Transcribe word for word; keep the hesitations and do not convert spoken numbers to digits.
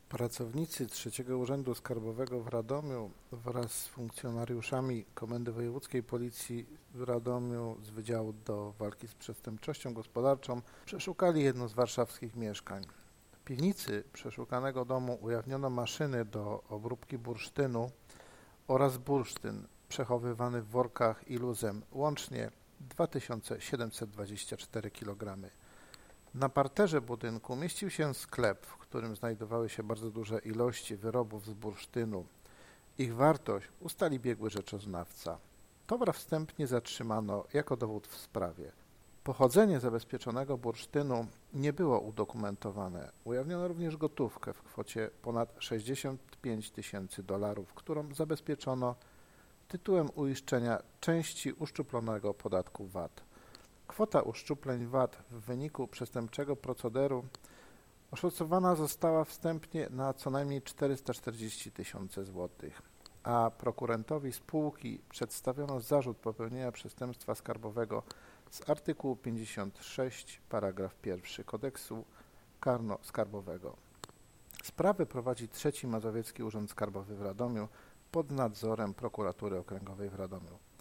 Pracownicy Trzeciego Urzędu Skarbowego w Radomiu wraz z funkcjonariuszami Komendy Wojewódzkiej Policji w Radomiu z Wydziału do Walki z Przestępczością Gospodarczą przeszukali jedno z warszawskich mieszkań. W piwnicy przeszukanego domu ujawniono maszyny do obróbki bursztynu oraz bursztyn przechowywany w workach i luzem, łącznie dwa tysiące siedemset dwadzieścia cztery kilogramy. Na parterze budynku mieścił się sklep, w którym znajdowały się bardzo duże ilości wyrobów z bursztynu. Ich wartość ustali biegły rzeczoznawca. Towar wstępnie zatrzymano jako dowód w sprawie. Pochodzenie zabezpieczonego bursztynu nie było udokumentowane. Ujawniono również gotówkę w kwocie ponad sześćdziesiąt pięć tysięcy dolarów, którą zabezpieczono tytułem uiszczenia części uszczuplonego podatku V A T. Kwota uszczupleń V A T w wyniku przestępczego procederu oszacowana została wstępnie na co najmniej czterysta czterdzieści tysięcy złotych, a prokurentowi spółki przedstawiono zarzut popełnienia przestępstwa skarbowego z artykułu pięćdziesiąt sześć paragraf pierwszy Kodeksu Karno-Skarbowego. Sprawę prowadzi Trzeci Mazowiecki Urząd Skarbowy w Radomiu pod nadzorem Prokuratury Okręgowej w Radomiu.